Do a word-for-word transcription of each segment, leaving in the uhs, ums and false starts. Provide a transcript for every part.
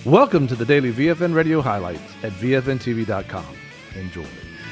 Welcome to the daily V F N Radio highlights at V F N T V dot com. Enjoy.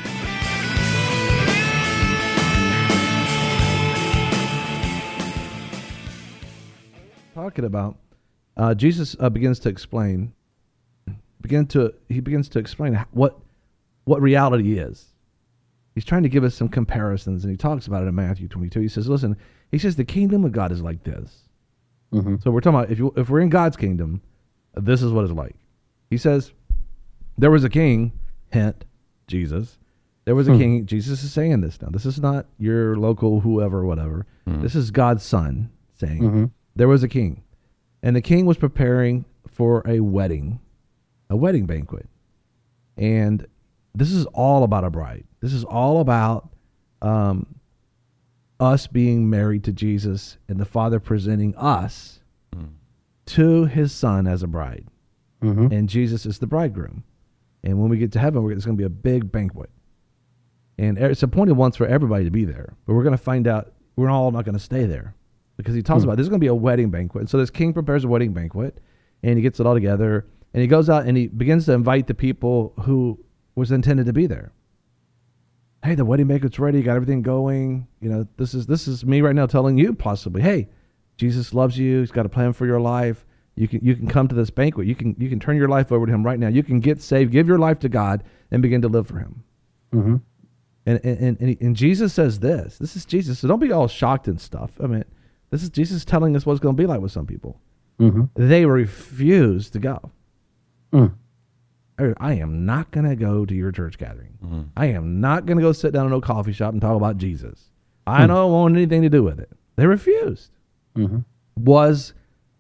Talking about, uh, Jesus uh, begins to explain, begin to he begins to explain what what reality is. He's trying to give us some comparisons, and he talks about it in Matthew twenty-two. He says, "Listen," he says, "the kingdom of God is like this." Mm-hmm. So we're talking about if you if we're in God's kingdom, this is what it's like. He says, "There was a king," hint, Jesus. There was a hmm. king. Jesus is saying this now. This is not your local whoever, whatever. Mm-hmm. This is God's son saying, mm-hmm. there was a king, and the king was preparing for a wedding, a wedding banquet. And this is all about a bride. This is all about um, us being married to Jesus and the Father presenting us mm. to his son as a bride. Mm-hmm. And Jesus is the bridegroom. And when we get to heaven, we're, it's going to be a big banquet. And it's appointed once for everybody to be there. But we're going to find out we're all not going to stay there. Because he talks mm. about there's going to be a wedding banquet. And so this king prepares a wedding banquet, and he gets it all together. And he goes out and he begins to invite the people who was intended to be there. Hey, the wedding banquet's ready. You got everything going. You know, this is this is me right now telling you possibly, hey, Jesus loves you. He's got a plan for your life. You can you can come to this banquet. You can you can turn your life over to him right now. You can get saved, give your life to God, and begin to live for him. Mm-hmm. And and and, and Jesus says this. This is Jesus. So don't be all shocked and stuff. I mean, this is Jesus telling us what it's going to be like with some people. Mm-hmm. They refuse to go. Mm. I am not going to go to your church gathering. Mm-hmm. I am not going to go sit down in a coffee shop and talk about Jesus. I mm. don't want anything to do with it. They refused. Mm-hmm. Was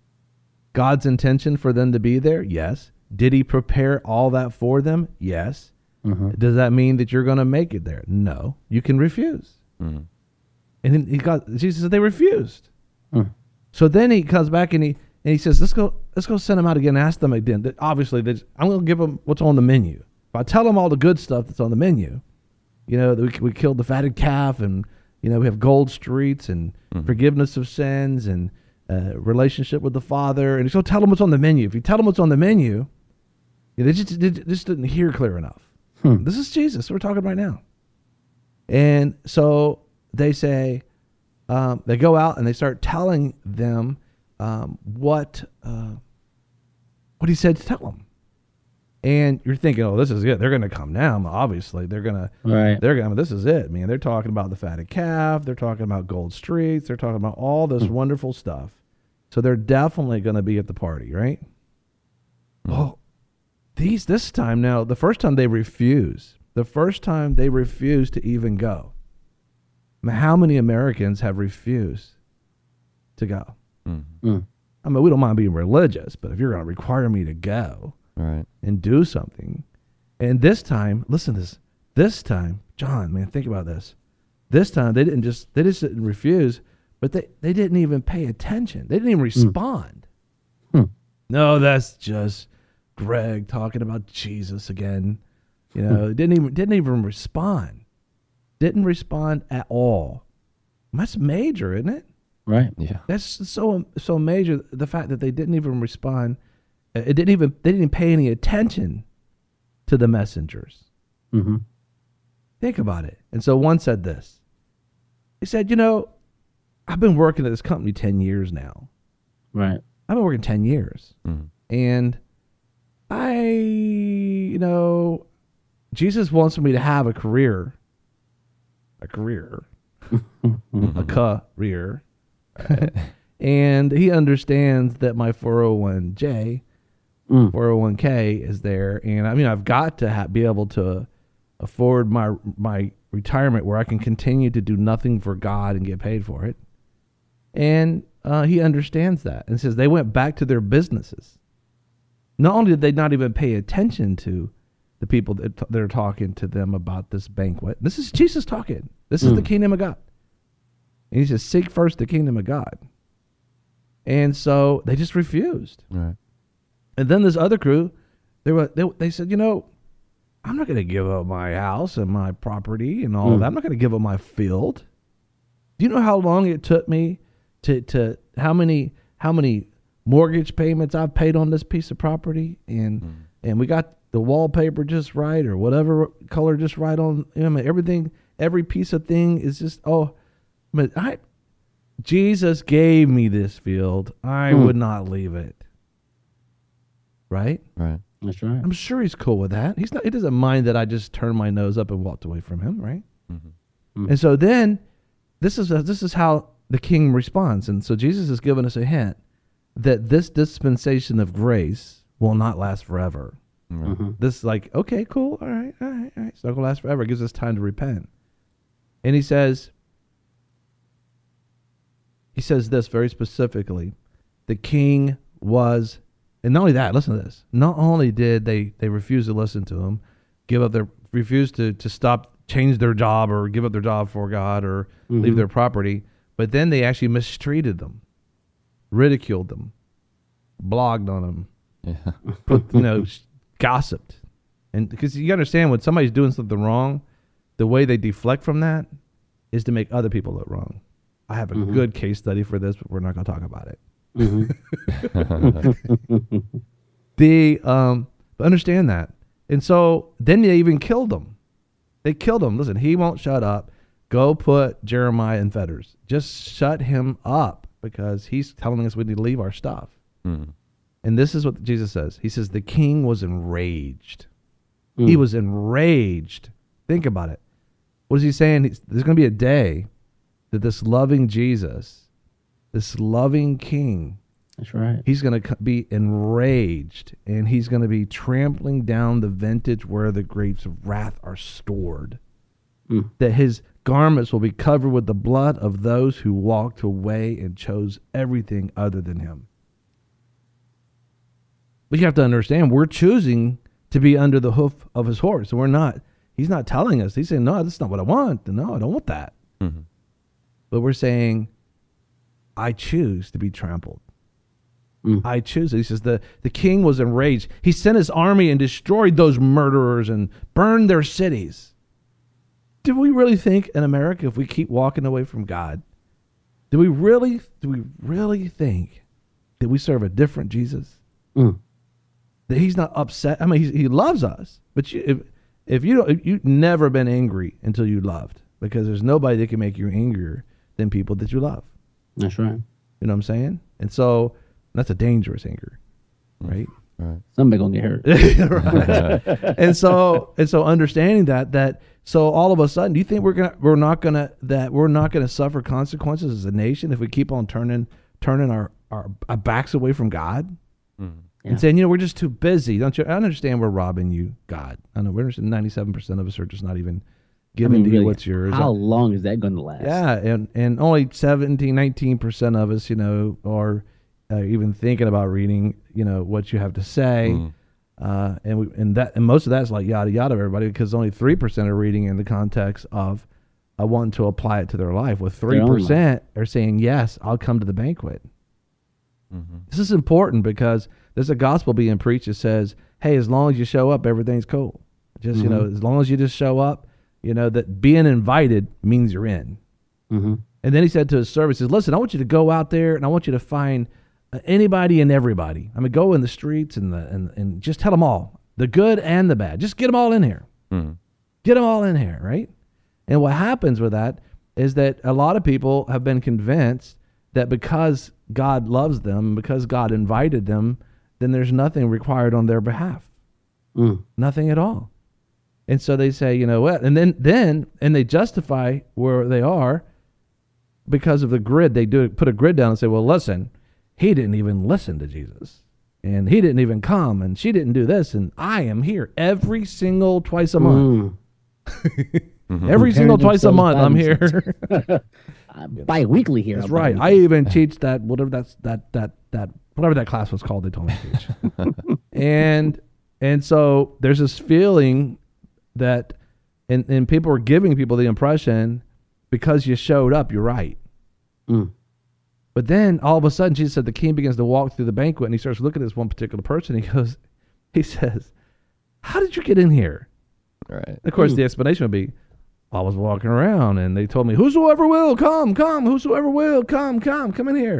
God's intention for them to be there? Yes. Did he prepare all that for them? Yes. Mm-hmm. Does that mean that you're going to make it there? No. You can refuse. Mm-hmm. And then he got, Jesus said they refused. Mm. So then he comes back and he and he says, let's go let's go send them out again and ask them again. That obviously, I'm going to give them what's on the menu. If I tell them all the good stuff that's on the menu, you know, we, we killed the fatted calf, and, you know, we have gold streets and mm-hmm. forgiveness of sins and uh, relationship with the Father. And he's going to tell them what's on the menu. If you tell them what's on the menu, you know, they, just, they just didn't hear clear enough. Hmm. This is Jesus. We're talking right now. And so they say, um, they go out and they start telling them Um, what uh, what he said to tell them, and you're thinking, oh, this is it. They're going to come now. Obviously, they're going to. Right. They're going. This is it, man. They're talking about the fatted calf. They're talking about gold streets. They're talking about all this mm. wonderful stuff. So they're definitely going to be at the party, right? Mm. Oh, these this time now. The first time they refuse. The first time they refuse to even go. I mean, how many Americans have refused to go? Mm. I mean, we don't mind being religious, but if you're going to require me to go right. and do something, and this time, listen to this, this time, John, man, think about this. This time, they didn't just, they just didn't refuse, but they, they didn't even pay attention. They didn't even respond. Mm. Hmm. No, that's just Greg talking about Jesus again. You know, didn't even, didn't even respond. Didn't respond at all. That's major, isn't it? Right. Yeah. That's so so major. The fact that they didn't even respond, it didn't even they didn't pay any attention to the messengers. Mm-hmm. Think about it. And so one said this. He said, "You know, I've been working at this company ten years now. Right. I've been working ten years, mm-hmm. and I, you know, Jesus wants me to have a career, a career, a career." And he understands that my four oh one J, mm. four oh one K is there. And I mean, I've got to ha- be able to afford my my retirement where I can continue to do nothing for God and get paid for it. And uh, he understands that and says they went back to their businesses. Not only did they not even pay attention to the people that, t- that are talking to them about this banquet. This is Jesus talking. This is mm. the kingdom of God. And he says, seek first the kingdom of God. And so they just refused. Right. And then this other crew, they were they, they said, you know, I'm not going to give up my house and my property and all mm. of that. I'm not going to give up my field. Do you know how long it took me to, to how many how many mortgage payments I've paid on this piece of property, and mm. and we got the wallpaper just right, or whatever color just right on. You know, I mean, everything, every piece of thing is just oh, but I, Jesus gave me this field. I mm. would not leave it. Right. Right. That's right. I'm sure he's cool with that. He's not. He doesn't mind that I just turned my nose up and walked away from him. Right. Mm-hmm. Mm. And so then, this is this is how the king responds. And so Jesus has given us a hint that this dispensation of grace will not last forever. Mm-hmm. This is like, okay, cool. All right, all right, all right. It's not going to last forever. It gives us time to repent. And he says, he says this very specifically. The king was, and not only that, listen to this. Not only did they, they refuse to listen to him, give up their, refuse to, to stop, change their job or give up their job for God or mm-hmm. leave their property, but then they actually mistreated them, ridiculed them, blogged on them, yeah. put, you know, gossiped. And because you understand when somebody's doing something wrong, the way they deflect from that is to make other people look wrong. I have a mm-hmm. good case study for this, but we're not going to talk about it. Mm-hmm. the um, but understand that. And so then they even killed him. They killed him. Listen, he won't shut up. Go put Jeremiah in fetters. Just shut him up because he's telling us we need to leave our stuff. Mm. And this is what Jesus says. He says the king was enraged. Mm. He was enraged. Think about it. What is he saying? He's, there's going to be a day that this loving Jesus, this loving king, that's right, he's going to be enraged, and he's going to be trampling down the vintage where the grapes of wrath are stored. Mm. That his garments will be covered with the blood of those who walked away and chose everything other than him. But you have to understand, we're choosing to be under the hoof of his horse. And we're not, he's not telling us. He's saying, no, that's not what I want. No, I don't want that. Mm-hmm. But we're saying, I choose to be trampled. Mm. I choose. He says the, the king was enraged. He sent his army and destroyed those murderers and burned their cities. Do we really think in America, if we keep walking away from God, do we really, do we really think that we serve a different Jesus? Mm. That he's not upset. I mean, he, he loves us, but you, if, if you don't, if you've never been angry until you loved, because there's nobody that can make you angrier than people that you love. That's right. You know what I'm saying? And so that's a dangerous anger, right? Right. Somebody gonna get hurt. Right. and so and so understanding that that so all of a sudden, do you think we're gonna we're not gonna that we're not gonna suffer consequences as a nation if we keep on turning turning our our, our backs away from God? Mm. Yeah. And saying, you know, we're just too busy. Don't you? I understand we're robbing you, God. I know we're ninety-seven percent of us are just not even giving I mean, to really, you what's yours. How long is that going to last? Yeah, and, and only seventeen, nineteen percent of us, you know, are uh, even thinking about reading, you know, what you have to say. Mm. Uh, and we, and that and most of that's like yada yada everybody, because only three percent are reading in the context of uh, wanting to apply it to their life. With three percent are saying, yes, I'll come to the banquet. Mm-hmm. This is important because there's a gospel being preached that says, hey, as long as you show up, everything's cool. Just, mm-hmm. you know, as long as you just show up, you know, that being invited means you're in. Mm-hmm. And then he said to his servants, listen, I want you to go out there and I want you to find uh, anybody and everybody. I mean, go in the streets and, the, and, and just tell them all, the good and the bad. Just get them all in here. Mm-hmm. Get them all in here, right? And what happens with that is that a lot of people have been convinced that because God loves them, because God invited them, then there's nothing required on their behalf. Mm. Nothing at all. And so they say, you know what? And then, then, and they justify where they are because of the grid. They do put a grid down and say, well, listen, he didn't even listen to Jesus. And he didn't even come. And she didn't do this. And I am here every single twice a month. Mm. mm-hmm. Every single twice a month, I'm here. Bi-weekly here. That's right. I even teach that, whatever that's, that, that, that, whatever that class was called, they told me to teach. and, and so there's this feeling that, and, and people are giving people the impression because you showed up, you're right. Mm. But then all of a sudden, Jesus said the king begins to walk through the banquet and he starts looking at this one particular person. He goes, he says, how did you get in here? Right. And of course, mm. the explanation would be, I was walking around and they told me, whosoever will, come, come, whosoever will, come, come, come in here.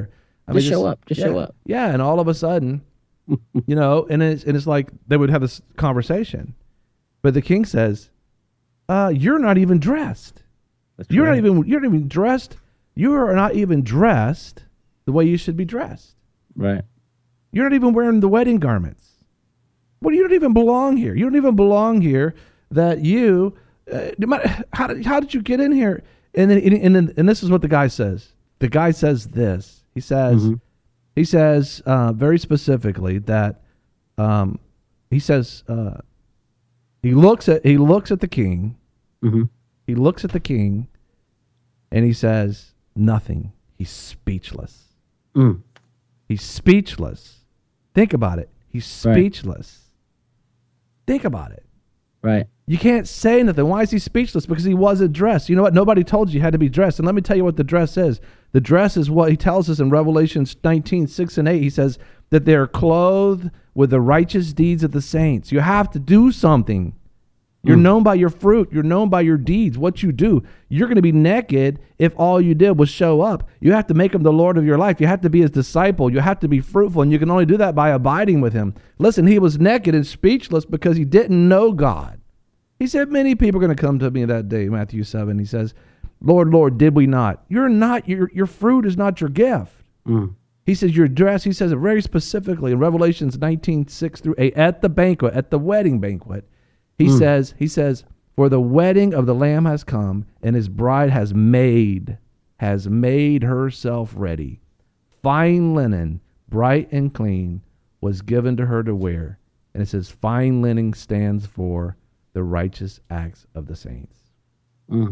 I just show up. Just yeah, show up. Yeah, and all of a sudden, you know, and it's and it's like they would have this conversation, but the king says, uh, "You're not even dressed. That's You're right. not even you're not even dressed. You are not even dressed the way you should be dressed. Right. You're not even wearing the wedding garments. Well, you don't even belong here. You don't even belong here. That you, uh, no matter, how did how did you get in here?" And then and then and this is what the guy says. The guy says this. He says, Mm-hmm. he says uh, very specifically that um, he says uh, he looks at he looks at the king. Mm-hmm. He looks at the king, and he says nothing. He's speechless. Mm. He's speechless. Think about it. He's Right. speechless. Think about it. Right. You can't say nothing. Why is he speechless? Because he wasn't dressed. You know what? Nobody told you you had to be dressed. And let me tell you what the dress is. The dress is what he tells us in Revelations nineteen, six and eight. He says that they are clothed with the righteous deeds of the saints. You have to do something. You're Mm. known by your fruit. You're known by your deeds, what you do. You're going to be naked if all you did was show up. You have to make him the Lord of your life. You have to be his disciple. You have to be fruitful, and you can only do that by abiding with him. Listen, he was naked and speechless because he didn't know God. He said, many people are going to come to me that day, Matthew seven. He says, Lord, Lord, did we not? You're not, your, your fruit is not your gift. Mm. He says, your dress, he says it very specifically in Revelations nineteen, six through eight, at the banquet, at the wedding banquet. He Mm. says, he says, for the wedding of the Lamb has come, and his bride has made, has made herself ready. Fine linen, bright and clean, was given to her to wear. And it says, fine linen stands for the righteous acts of the saints. Mm.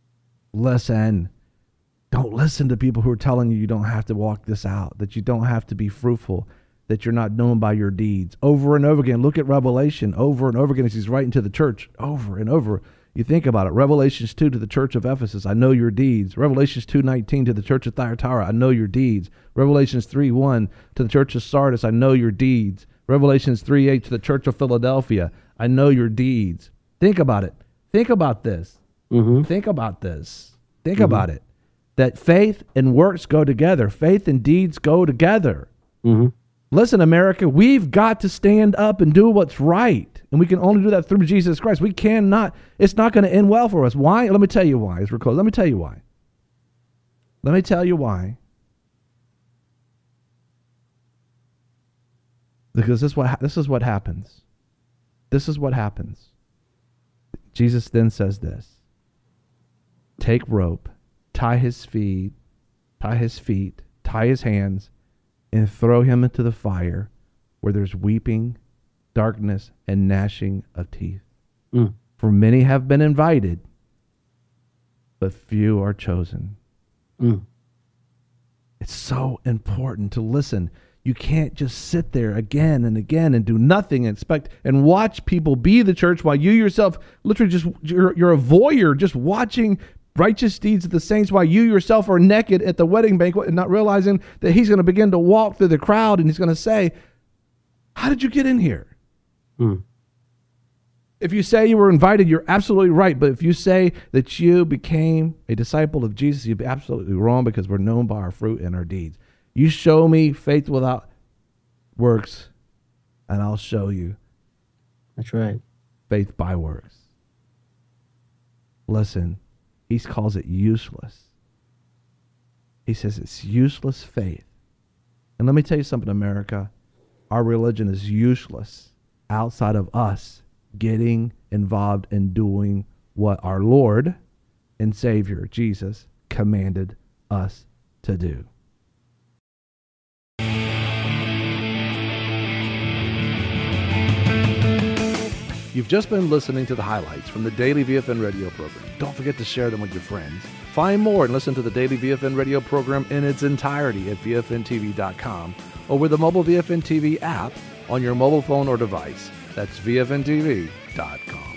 Listen. Don't listen to people who are telling you you don't have to walk this out, that you don't have to be fruitful, that you're not known by your deeds. Over and over again, look at Revelation over and over again as he's writing to the church over and over. You think about it. Revelations two to the church of Ephesus, I know your deeds. Revelations two nineteen to the church of Thyatira, I know your deeds. Revelations three one to the church of Sardis, I know your deeds. Revelations three eight to the church of Philadelphia, I know your deeds. Think about it. Think about this. Mm-hmm. Think about this. Think mm-hmm. about it. That faith and works go together. Faith and deeds go together. Mm-hmm. Listen, America, we've got to stand up and do what's right. And we can only do that through Jesus Christ. We cannot, it's not going to end well for us. Why? Let me tell you why as we're close. Let me tell you why. Let me tell you why. Because this is what, this is what happens. This is what happens. Jesus then says this. Take rope, tie his feet, tie his feet, tie his hands, and throw him into the fire where there's weeping, darkness, and gnashing of teeth. Mm. For many have been invited, but few are chosen. Mm. It's so important to listen. You can't just sit there again and again and do nothing and expect and watch people be the church while you yourself literally just, you're, you're a voyeur just watching righteous deeds of the saints while you yourself are naked at the wedding banquet and not realizing that he's going to begin to walk through the crowd and he's going to say, how did you get in here? Mm. If you say you were invited, you're absolutely right. But if you say that you became a disciple of Jesus, you'd be absolutely wrong because we're known by our fruit and our deeds. You show me faith without works, and I'll show you That's right. faith by works. Listen, he calls it useless. He says it's useless faith. And let me tell you something, America. Our religion is useless outside of us getting involved in doing what our Lord and Savior, Jesus, commanded us to do. You've just been listening to the highlights from the Daily V F N radio program. Don't forget to share them with your friends. Find more and listen to the Daily V F N radio program in its entirety at V F N T V dot com or with the mobile V F N T V app on your mobile phone or device. That's V F N T V dot com.